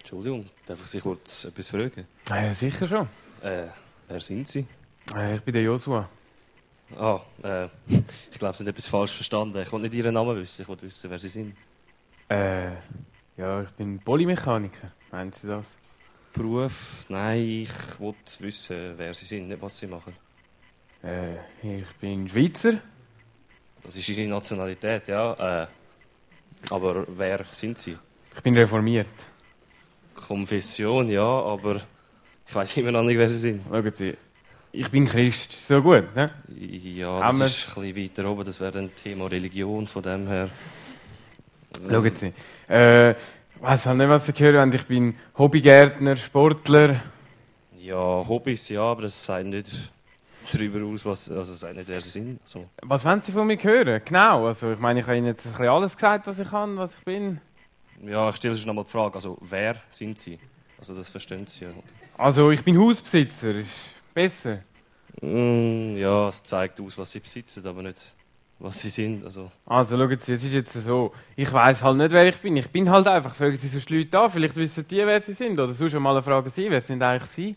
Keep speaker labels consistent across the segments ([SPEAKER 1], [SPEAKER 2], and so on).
[SPEAKER 1] Entschuldigung, darf ich Sie kurz etwas fragen?
[SPEAKER 2] Ja, sicher schon.
[SPEAKER 1] Wer sind Sie?
[SPEAKER 2] Ich bin der Joshua.
[SPEAKER 1] Ah, ich glaube, Sie haben etwas falsch verstanden. Ich wollte nicht Ihren Namen wissen, ich wollte wissen, wer Sie sind.
[SPEAKER 2] Ja, ich bin Polymechaniker. Meinen Sie das?
[SPEAKER 1] Beruf? Nein, ich wollte wissen, wer Sie sind, nicht was Sie machen.
[SPEAKER 2] Ich bin Schweizer.
[SPEAKER 1] Das ist Ihre Nationalität, ja. Aber wer sind Sie?
[SPEAKER 2] Ich bin reformiert.
[SPEAKER 1] Konfession, ja, aber ich weiß immer noch nicht, wer Sie sind.
[SPEAKER 2] Schauen Sie, ich bin Christ. Ist so gut, ne?
[SPEAKER 1] Ja,
[SPEAKER 2] Haben
[SPEAKER 1] das ist ein bisschen weiter oben, das wäre ein Thema Religion, von dem her.
[SPEAKER 2] Schauen Sie, ich weiss halt nicht, was Sie hören. Ich bin Hobbygärtner, Sportler.
[SPEAKER 1] Ja, Hobbys, ja, aber das sagt nicht darüber aus, sagt nicht, wer Sie sind. Also,
[SPEAKER 2] Was wollen Sie von mir hören? Genau, also ich meine, ich habe Ihnen jetzt ein bisschen alles gesagt, was ich kann, was ich bin.
[SPEAKER 1] ja, ich stelle sonst nochmal die Frage, also wer sind Sie? Also das verstehen Sie ja.
[SPEAKER 2] Also ich bin Hausbesitzer, ist besser.
[SPEAKER 1] Ja, es zeigt aus, was Sie besitzen, aber nicht, was Sie sind. Also,
[SPEAKER 2] Schauen Sie, es ist jetzt so, ich weiss halt nicht, wer ich bin. Ich bin halt einfach, fragen Sie sonst Leute an, vielleicht wissen die, wer sie sind. Oder sonst mal fragen Sie, wer sind eigentlich Sie?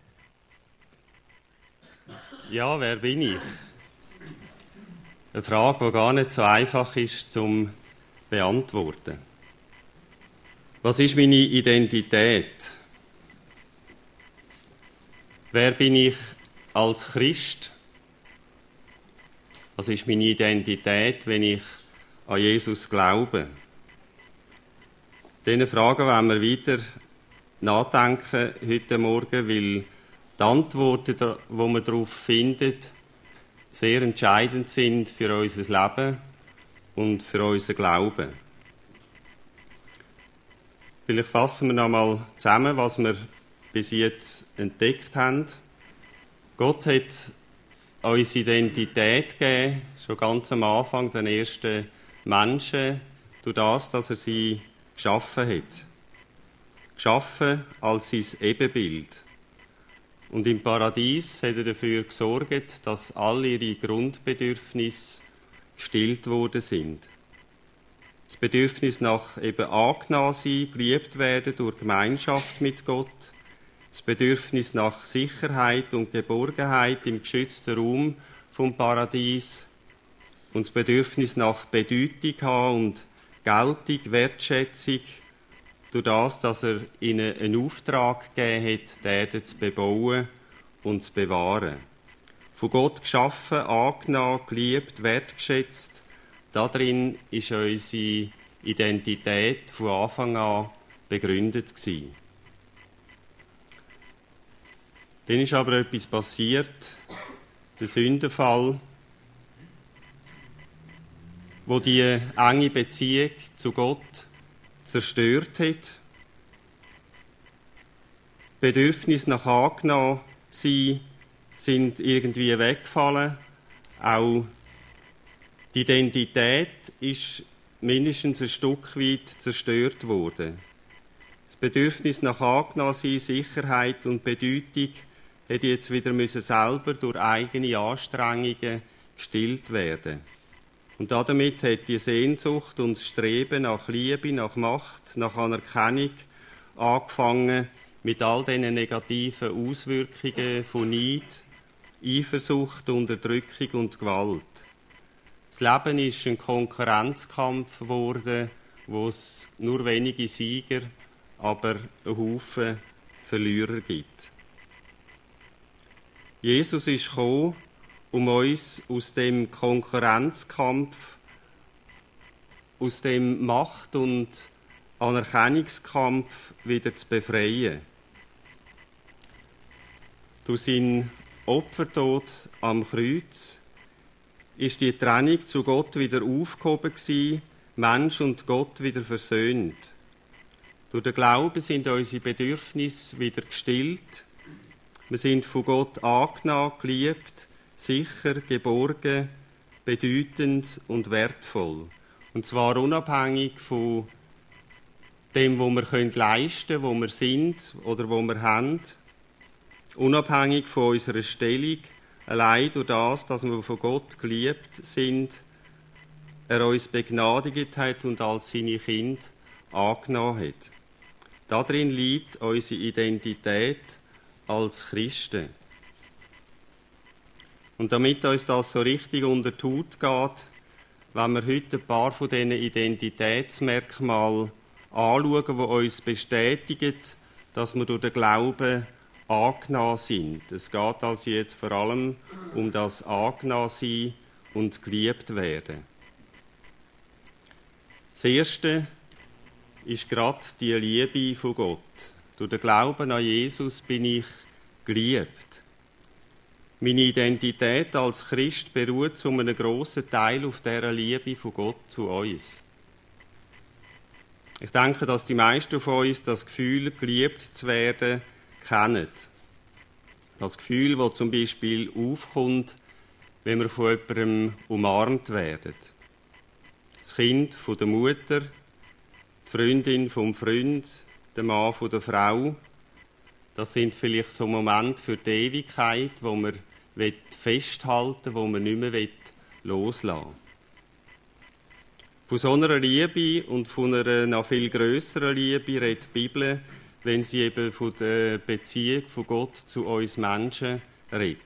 [SPEAKER 3] Ja, wer bin ich? Eine Frage, die gar nicht so einfach ist zum beantworten. Was ist meine Identität? Wer bin ich als Christ? Was ist meine Identität, wenn ich an Jesus glaube? Diese Fragen wollen wir wieder nachdenken heute Morgen, weil die Antworten, die man darauf findet, sehr entscheidend sind für unser Leben und für unseren Glauben. Vielleicht fassen wir noch einmal zusammen, was wir bis jetzt entdeckt haben. Gott hat uns Identität gegeben, schon ganz am Anfang, den ersten Menschen, durch das, dass er sie geschaffen hat. Geschaffen als sein Ebenbild. Und im Paradies hat er dafür gesorgt, dass alle ihre Grundbedürfnisse gestillt worden sind. Das Bedürfnis nach eben angenommen sein, geliebt werden durch Gemeinschaft mit Gott. Das Bedürfnis nach Sicherheit und Geborgenheit im geschützten Raum vom Paradies. Und das Bedürfnis nach Bedeutung haben und Geltung, Wertschätzung, durch das, dass er ihnen einen Auftrag gegeben hat, die Erde zu bebauen und zu bewahren. Von Gott geschaffen, angenommen, geliebt, wertgeschätzt. Darin ist unsere Identität von Anfang an begründet gewesen. Dann ist aber etwas passiert, der Sündenfall, wo die enge Beziehung zu Gott zerstört hat. Bedürfnis nach angenommen sein sind irgendwie weggefallen. Auch die Identität ist mindestens ein Stück weit zerstört worden. Das Bedürfnis nach angenommen sein, Sicherheit und Bedeutung hätte jetzt wieder selber durch eigene Anstrengungen gestillt werden. Und damit hat die Sehnsucht und das Streben nach Liebe, nach Macht, nach Anerkennung angefangen mit all diesen negativen Auswirkungen von Neid, Eifersucht, Unterdrückung und Gewalt. Das Leben ist ein Konkurrenzkampf geworden, wo es nur wenige Sieger, aber einen Haufen Verlierer gibt. Jesus ist gekommen, um uns aus dem Konkurrenzkampf, aus dem Macht- und Anerkennungskampf wieder zu befreien. Durch seinen Opfertod am Kreuz ist die Trennung zu Gott wieder aufgehoben gewesen, Mensch und Gott wieder versöhnt. Durch den Glauben sind unsere Bedürfnisse wieder gestillt. Wir sind von Gott angenommen, geliebt, sicher, geborgen, bedeutend und wertvoll. Und zwar unabhängig von dem, was wir leisten können, wo wir sind oder wo wir haben. Unabhängig von unserer Stellung, allein durch das, dass wir von Gott geliebt sind, er uns begnadigt hat und als seine Kinder angenommen hat. darin liegt unsere Identität als Christen. Und damit uns das so richtig unter die Haut geht, wenn wir heute ein paar von diesen Identitätsmerkmalen anschauen, die uns bestätigen, dass wir durch den Glauben angenommen sind. Es geht also jetzt vor allem um das Angenommen-Sein und geliebt werden. Das Erste ist gerade die Liebe von Gott. Durch den Glauben an Jesus bin ich geliebt. Meine Identität als Christ beruht zu einem grossen Teil auf dieser Liebe von Gott zu uns. Ich denke, dass die meisten von uns das Gefühl, geliebt zu werden, kennen. Das Gefühl, das zum Beispiel aufkommt, wenn wir von jemandem umarmt werden. Das Kind von der Mutter, die Freundin vom Freund, der Mann von der Frau. Das sind vielleicht so Momente für die Ewigkeit, wo man festhalten will, wo man nicht mehr loslassen will. Von so einer Liebe und von einer noch viel grösseren Liebe redet die Bibel, wenn sie eben von der Beziehung von Gott zu uns Menschen redet.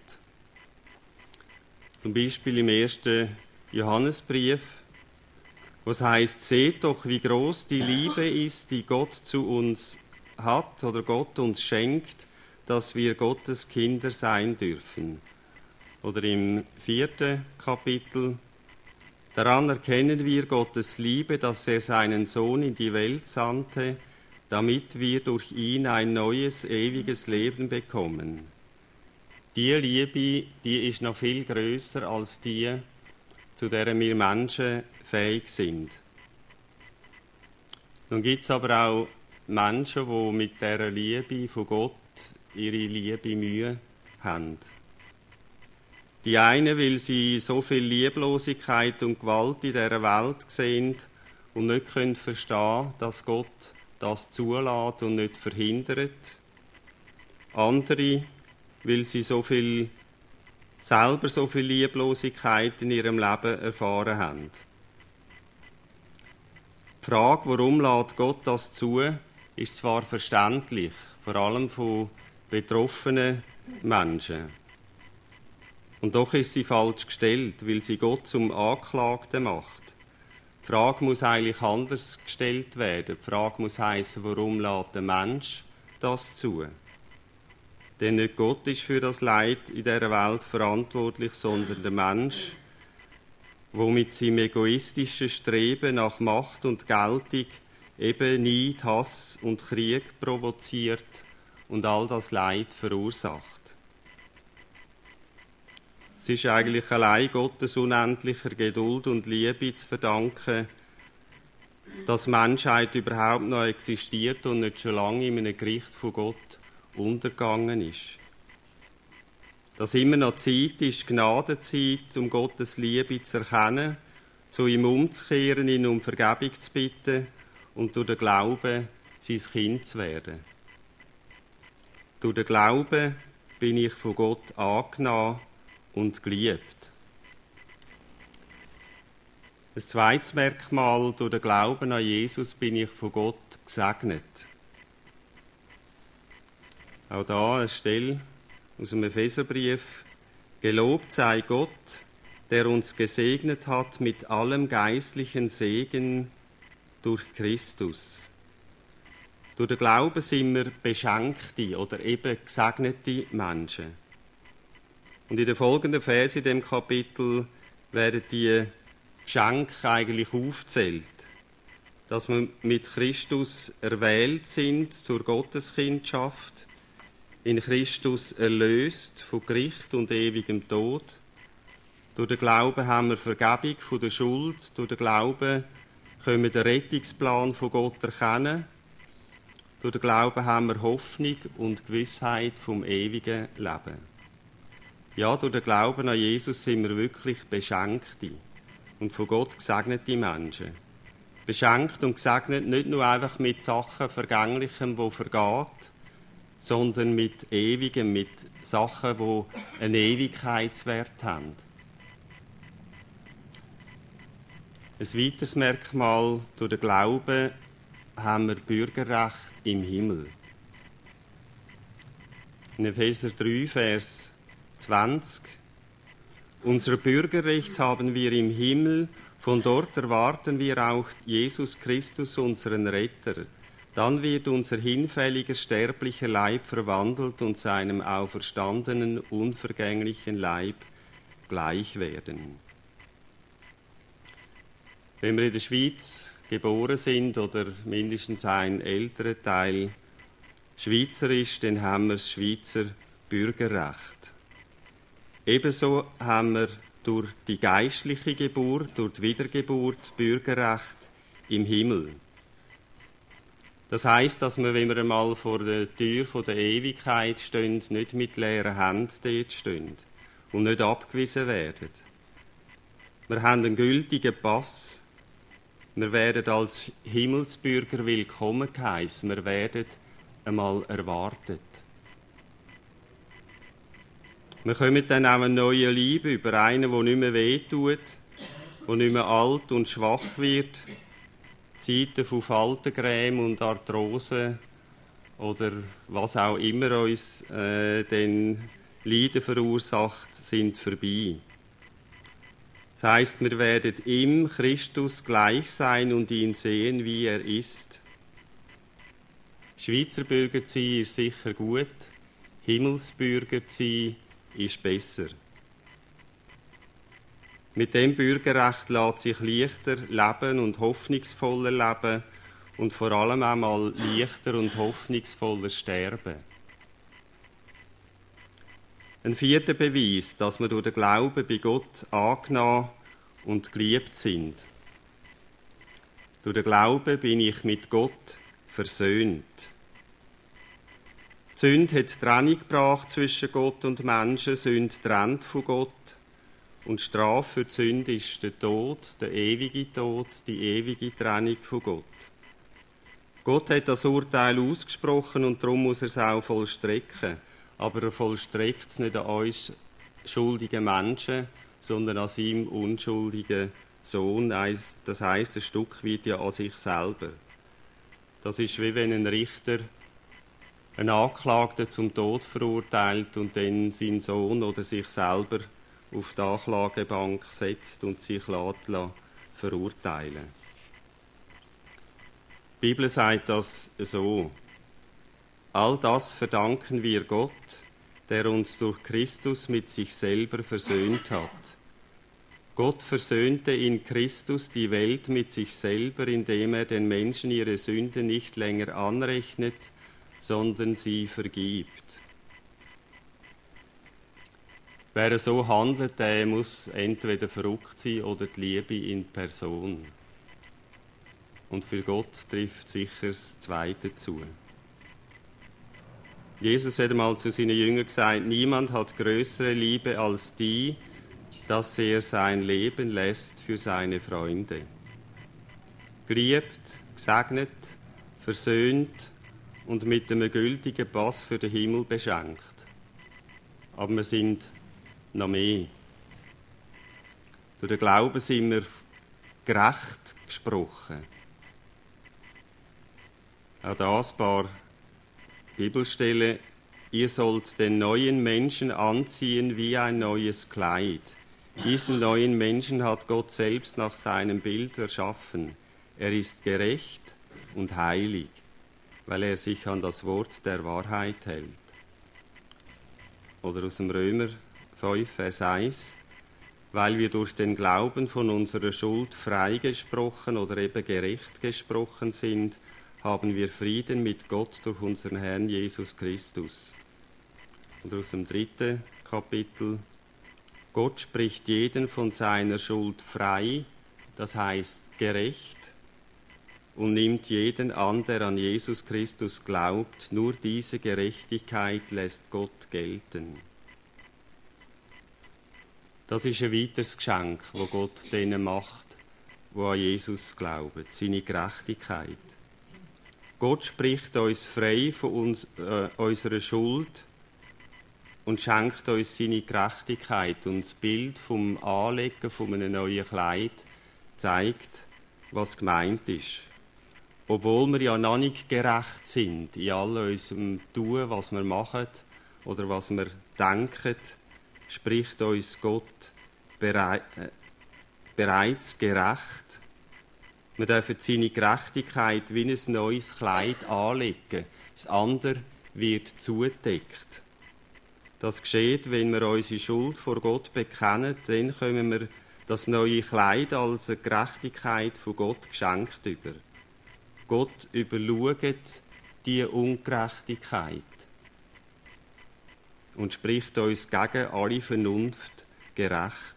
[SPEAKER 3] Zum Beispiel im 1. Johannesbrief, wo es heisst, seht doch, wie groß die Liebe ist, die Gott zu uns hat oder Gott uns schenkt, dass wir Gottes Kinder sein dürfen. Oder im 4. Kapitel, daran erkennen wir Gottes Liebe, dass er seinen Sohn in die Welt sandte, damit wir durch ihn ein neues, ewiges Leben bekommen. Die Liebe, die ist noch viel grösser als die, zu der wir Menschen fähig sind. Nun gibt es aber auch Menschen, die mit dieser Liebe von Gott ihre Liebe Mühe haben. Die einen, weil sie so viel Lieblosigkeit und Gewalt in dieser Welt sehen und nicht verstehen können, dass Gott das zulässt und nicht verhindert. Andere, weil sie selber so viel Lieblosigkeit in ihrem Leben erfahren haben. Die Frage, warum lässt Gott das zu, ist zwar verständlich, vor allem von betroffenen Menschen. Und doch ist sie falsch gestellt, weil sie Gott zum Anklagten macht. Die Frage muss eigentlich anders gestellt werden. Die Frage muss heissen, warum lässt der Mensch das zu? Denn nicht Gott ist für das Leid in dieser Welt verantwortlich, sondern der Mensch, der mit seinem egoistischen Streben nach Macht und Geltung eben Neid, Hass und Krieg provoziert und all das Leid verursacht. Es ist eigentlich allein Gottes unendlicher Geduld und Liebe zu verdanken, dass die Menschheit überhaupt noch existiert und nicht schon lange in einem Gericht von Gott untergegangen ist. Dass immer noch Zeit ist, Gnadenzeit, um Gottes Liebe zu erkennen, zu ihm umzukehren, ihn um Vergebung zu bitten und durch den Glauben sein Kind zu werden. Durch den Glauben bin ich von Gott angenommen und geliebt. Das zweite Merkmal, durch den Glauben an Jesus bin ich von Gott gesegnet. Auch da eine Stelle aus dem Epheserbrief. Gelobt sei Gott, der uns gesegnet hat mit allem geistlichen Segen durch Christus. Durch den Glauben sind wir beschenkte oder eben gesegnete Menschen. Und in den folgenden Versen in dem Kapitel werden die Geschenke eigentlich aufgezählt. Dass wir mit Christus erwählt sind zur Gotteskindschaft, in Christus erlöst von Gericht und ewigem Tod. Durch den Glauben haben wir Vergebung von der Schuld. Durch den Glauben können wir den Rettungsplan von Gott erkennen. Durch den Glauben haben wir Hoffnung und Gewissheit vom ewigen Leben. Ja, durch den Glauben an Jesus sind wir wirklich Beschenkte und von Gott gesegnete Menschen. Beschenkt und gesegnet nicht nur einfach mit Sachen Vergänglichem, die vergeht, sondern mit Ewigem, mit Sachen, die einen Ewigkeitswert haben. Ein weiteres Merkmal durch den Glauben haben wir Bürgerrecht im Himmel. In Epheser 3, Vers 20. Unser Bürgerrecht haben wir im Himmel, von dort erwarten wir auch Jesus Christus, unseren Retter. Dann wird unser hinfälliger, sterblicher Leib verwandelt und seinem auferstandenen, unvergänglichen Leib gleich werden. Wenn wir in der Schweiz geboren sind oder mindestens ein älterer Teil Schweizer ist, dann haben wir das Schweizer Bürgerrecht. Ebenso haben wir durch die geistliche Geburt, durch die Wiedergeburt Bürgerrecht im Himmel. Das heisst, dass wir, wenn wir einmal vor der Tür der Ewigkeit stehen, nicht mit leeren Händen dort stehen und nicht abgewiesen werden. Wir haben einen gültigen Pass. Wir werden als Himmelsbürger willkommen geheißen. Wir werden einmal erwartet. Wir kommen dann auch eine neue Liebe über einen, der nicht mehr wehtut, der nicht mehr alt und schwach wird. Zeiten von Faltencreme und Arthrose oder was auch immer uns den Leiden verursacht, sind vorbei. Das heisst, wir werden ihm, Christus, gleich sein und ihn sehen, wie er ist. Schweizer Bürger zu sein ist sicher gut, Himmelsbürger zu sein ist besser. Mit dem Bürgerrecht lässt sich leichter leben und hoffnungsvoller leben und vor allem einmal leichter und hoffnungsvoller sterben. Ein vierter Beweis, dass wir durch den Glauben bei Gott angenommen und geliebt sind. Durch den Glauben bin ich mit Gott versöhnt. Die Sünde hat Trennung gebracht zwischen Gott und Menschen, Sünde trennt von Gott. Und die Strafe für die Sünde ist der Tod, der ewige Tod, die ewige Trennung von Gott. Gott hat das Urteil ausgesprochen und darum muss er es auch vollstrecken. Aber er vollstreckt es nicht an uns schuldigen Menschen, sondern an seinem unschuldigen Sohn. Das heisst, ein Stück weit ja an sich selber. Das ist wie wenn ein Richter einen Anklagten zum Tod verurteilt und dann seinen Sohn oder sich selber auf die Anklagebank setzt und sich verurteilen. Die Bibel sagt das so. All das verdanken wir Gott, der uns durch Christus mit sich selber versöhnt hat. Gott versöhnte in Christus die Welt mit sich selber, indem er den Menschen ihre Sünden nicht länger anrechnet, sondern sie vergibt. Wer so handelt, der muss entweder verrückt sein oder die Liebe in Person. Und für Gott trifft sicher das Zweite zu. Jesus hat einmal zu seinen Jüngern gesagt, niemand hat größere Liebe als die, dass er sein Leben lässt für seine Freunde. Geliebt, gesegnet, versöhnt und mit einem gültigen Pass für den Himmel beschenkt. Aber wir sind noch mehr. Durch den Glauben sind wir gerecht gesprochen. Auch das ein paar Bibelstellen. Ihr sollt den neuen Menschen anziehen wie ein neues Kleid. Diesen neuen Menschen hat Gott selbst nach seinem Bild erschaffen. Er ist gerecht und heilig, weil er sich an das Wort der Wahrheit hält. Oder aus dem Römer 5, Vers 1. Weil wir durch den Glauben von unserer Schuld freigesprochen oder eben gerecht gesprochen sind, haben wir Frieden mit Gott durch unseren Herrn Jesus Christus. Und aus dem 3. Kapitel. Gott spricht jeden von seiner Schuld frei, das heißt gerecht, und nimmt jeden an, der an Jesus Christus glaubt. Nur diese Gerechtigkeit lässt Gott gelten. Das ist ein weiteres Geschenk, das Gott denen macht, die an Jesus glauben, seine Gerechtigkeit. Gott spricht uns frei von unserer Schuld und schenkt uns seine Gerechtigkeit. Und das Bild vom Anlegen von einem neuen Kleid zeigt, was gemeint ist. obwohl wir ja noch nicht gerecht sind in all unserem Tun, was wir machen oder was wir denken, spricht uns Gott bereits gerecht. Wir dürfen seine Gerechtigkeit wie ein neues Kleid anlegen. Das andere wird zugedeckt. Das geschieht, wenn wir unsere Schuld vor Gott bekennen, dann können wir das neue Kleid als eine Gerechtigkeit von Gott geschenkt über. Gott überschaut die Ungerechtigkeit und spricht uns gegen alle Vernunft gerecht.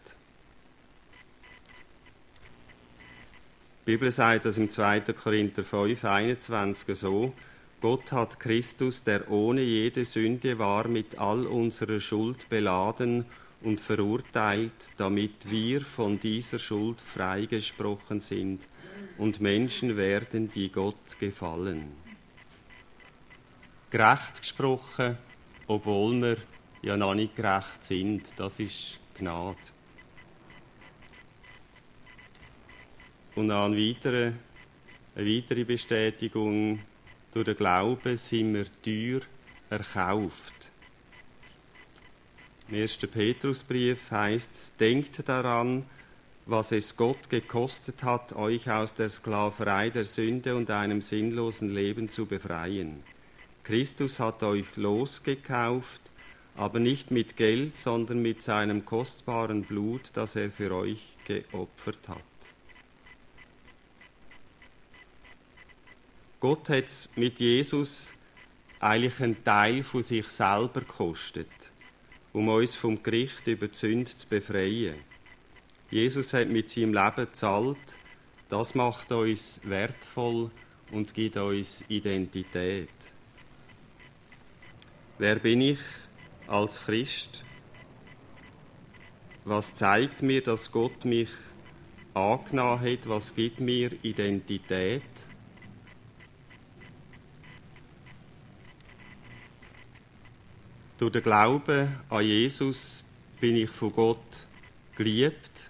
[SPEAKER 3] Die Bibel sagt das im 2. Korinther 5, 21 so: Gott hat Christus, der ohne jede Sünde war, mit all unserer Schuld beladen und verurteilt, damit wir von dieser Schuld freigesprochen sind und Menschen werden, die Gott gefallen. Gerecht gesprochen, obwohl wir ja noch nicht gerecht sind. Das ist Gnade. Und eine weitere Bestätigung: durch den Glauben sind wir teuer erkauft. Im 1. Petrusbrief heißt es: Denkt daran, was es Gott gekostet hat, euch aus der Sklaverei der Sünde und einem sinnlosen Leben zu befreien. Christus hat euch losgekauft, aber nicht mit Geld, sondern mit seinem kostbaren Blut, das er für euch geopfert hat. Gott hat mit Jesus eigentlich einen Teil von sich selber gekostet, um uns vom Gericht über die Sünde zu befreien. Jesus hat mit seinem Leben gezahlt. Das macht uns wertvoll und gibt uns Identität. Wer bin ich als Christ? Was zeigt mir, dass Gott mich angenommen hat? Was gibt mir Identität? Durch den Glauben an Jesus bin ich von Gott geliebt.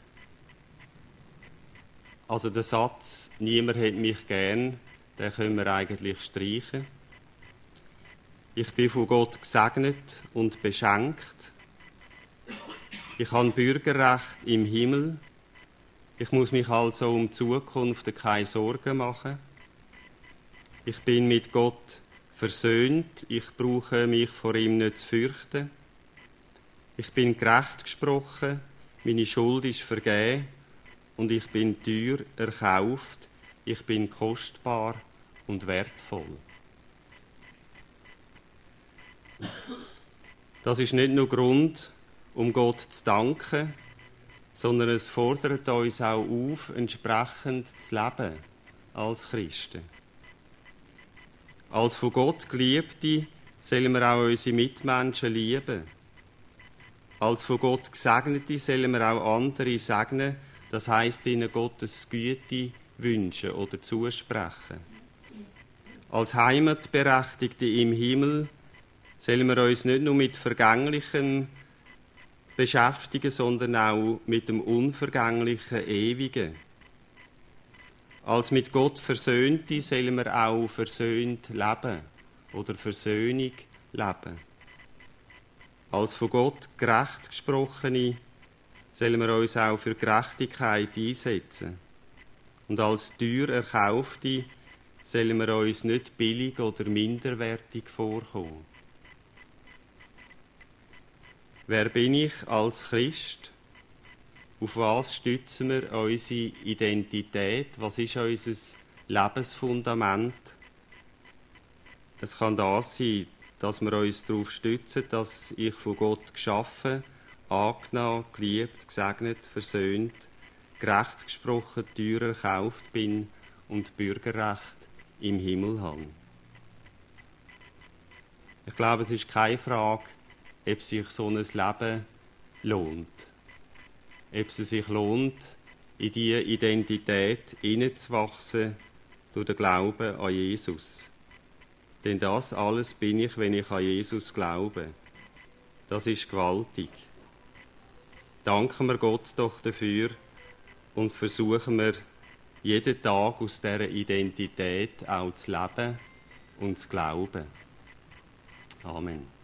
[SPEAKER 3] Also der Satz, niemand hat mich gern, den können wir eigentlich streichen. Ich bin von Gott gesegnet und beschenkt. Ich habe Bürgerrecht im Himmel. Ich muss mich also um die Zukunft keine Sorgen machen. Ich bin mit Gott versöhnt. Ich brauche mich vor ihm nicht zu fürchten. Ich bin gerecht gesprochen. Meine Schuld ist vergeben. Und ich bin teuer erkauft. Ich bin kostbar und wertvoll. Das ist nicht nur Grund, um Gott zu danken, sondern es fordert uns auch auf, entsprechend zu leben als Christen. Als von Gott Geliebte sollen wir auch unsere Mitmenschen lieben. Als von Gott Gesegnete sollen wir auch andere segnen, das heisst ihnen Gottes Güte wünschen oder zusprechen. Als Heimatberechtigte im Himmel sollen wir uns nicht nur mit Vergänglichem beschäftigen, sondern auch mit dem Unvergänglichen, Ewigen. Als mit Gott Versöhnte sollen wir auch versöhnt leben oder Versöhnung leben. Als von Gott gerecht Gesprochene sollen wir uns auch für Gerechtigkeit einsetzen. Und als teuer Erkaufte sollen wir uns nicht billig oder minderwertig vorkommen. Wer bin ich als Christ? Auf was stützen wir unsere Identität? Was ist unser Lebensfundament? Es kann das sein, dass wir uns darauf stützen, dass ich von Gott geschaffen, angenommen, geliebt, gesegnet, versöhnt, gerecht gesprochen, teuer erkauft bin und Bürgerrecht im Himmel habe. Ich glaube, es ist keine Frage, ob sich so ein Leben lohnt. Ob es sich lohnt, in diese Identität hineinzuwachsen durch den Glauben an Jesus. Denn das alles bin ich, wenn ich an Jesus glaube. Das ist gewaltig. Danken wir Gott doch dafür und versuchen wir, jeden Tag aus dieser Identität auch zu leben und zu glauben. Amen.